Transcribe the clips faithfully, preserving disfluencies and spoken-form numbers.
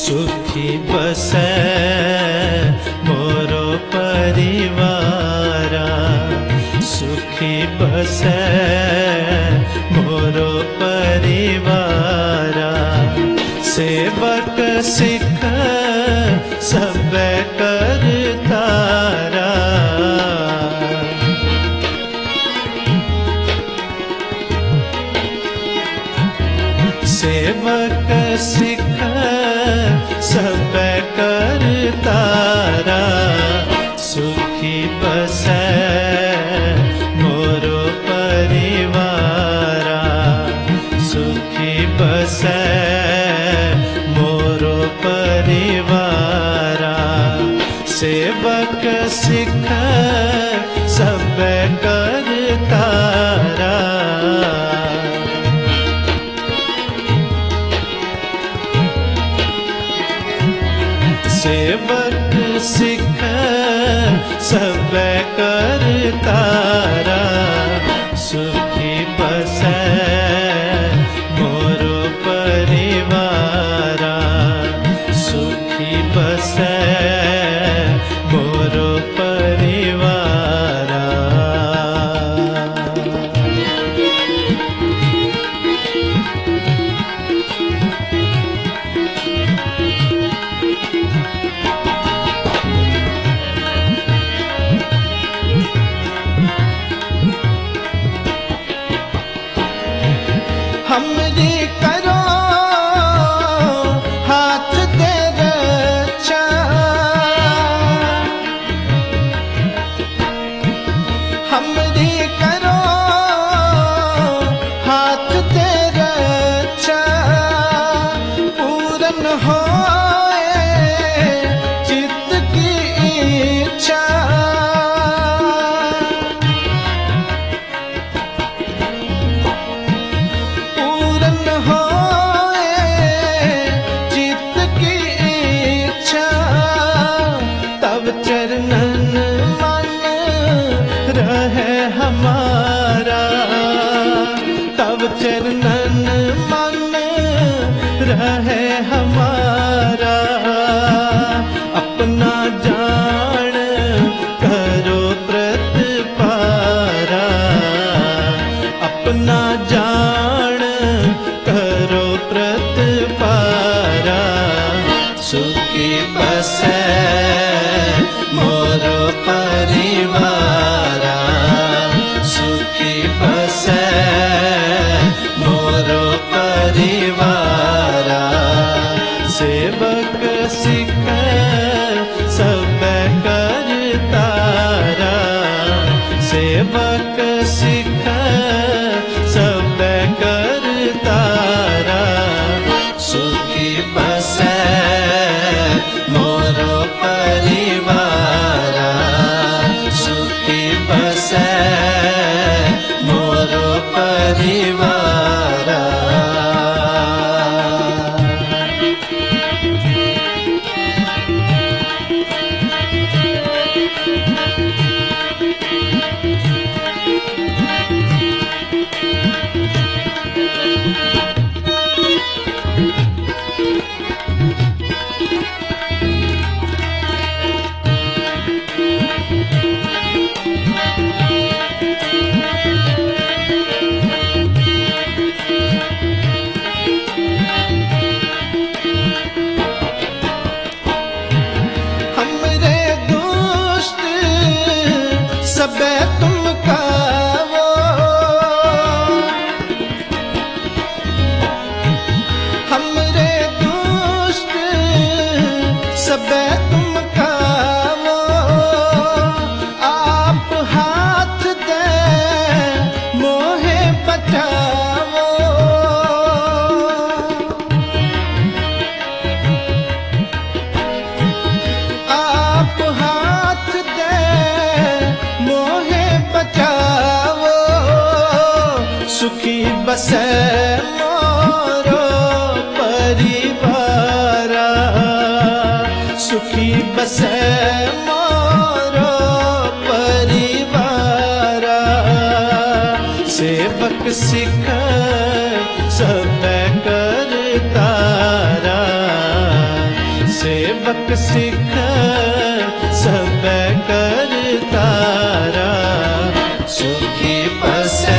सुखी बसै मोरो परिवारा, सुखी बसै मोरो परिवारा। सेवक सिख सब करतारा, सेवक सिख सब करतारा। सुखी बसै मोरो परिवारा, सुखी बसै मोरो परिवारा। सेवक सिख सब करतारा, सेवक सिख सब करतारा। सुखी बसै मोरो परिवारा, सुखी बसै मोरो परिवारा। हमरी करो हाथ दे रक्षा, हमरी करो हाथ दे रक्षा। पूरन होए चित्त की इच्छा, चरणन मन रहे हमारा, तब चरणन मन रहे हमारा। अपना जान करो प्रतिपारा, अपना जान करो प्रतिपारा। सुखी बसै मोरो परिवारा, सुखी बसै मोरो परिवारा। सेवक सिख सब करतारा, सेवक सिख सब करतारा। सुखी बसै मोरो परिवारा, सुखी बसै मोरो परिवारा। सब तुम खाओ, हमरे दुष्ट सब तुम खाओ। आप हाथ दे मोहे बचाओ, आप हाथ दे मोहे बचाओ। सुखी बसै मोरो परिवारा, सुखी बसै मोरो परिवारा। सेवक सिख सब करतारा, सेवक सिख सब करतारा, सुखी बसै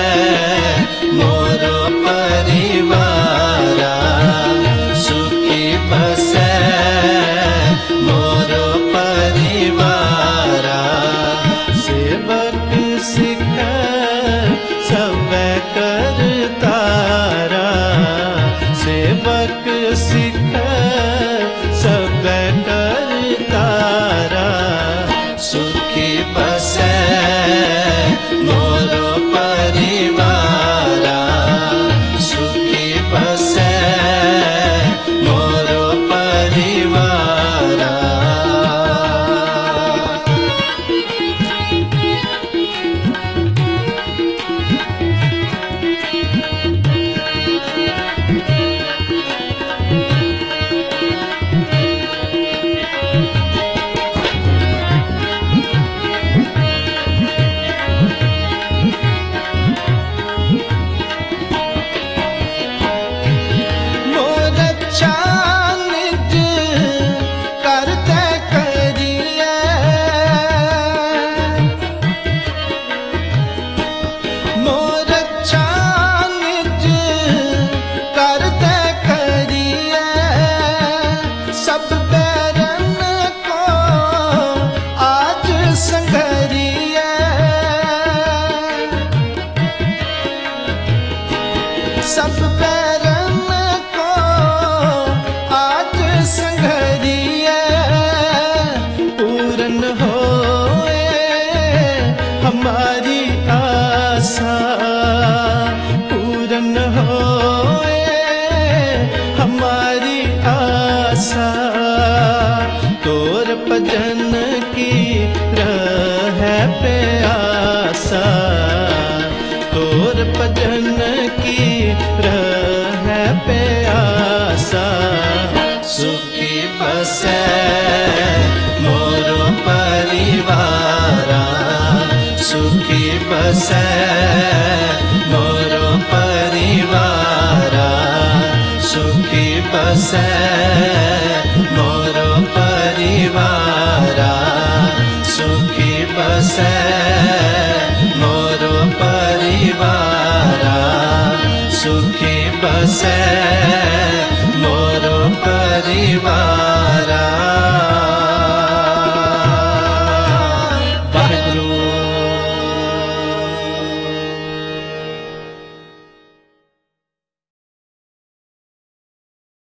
मोरो परिवारा, सुखी बसै मोरो परिवारा। सेवक सिख सब करतारा, सेवक सिख सब करतारा, सुखी बसै मोरो परिवारा, सुखी बसै मोरो परिवारा। सब बैरन को आज संघरिया, पूरन होए हमारी आशा, पूरन होए हमारी आशा। तोर भजन की रहे प्यासा, तोर भजन की रहे प्यासा। सुखी बसै मोरो परिवारा, सुखी बसै मोरो परिवारा, सुखी बसै मोरो परिवारा, सुखी बसै मोरो परिवारा, सुखी बसै मोरो परिवारा।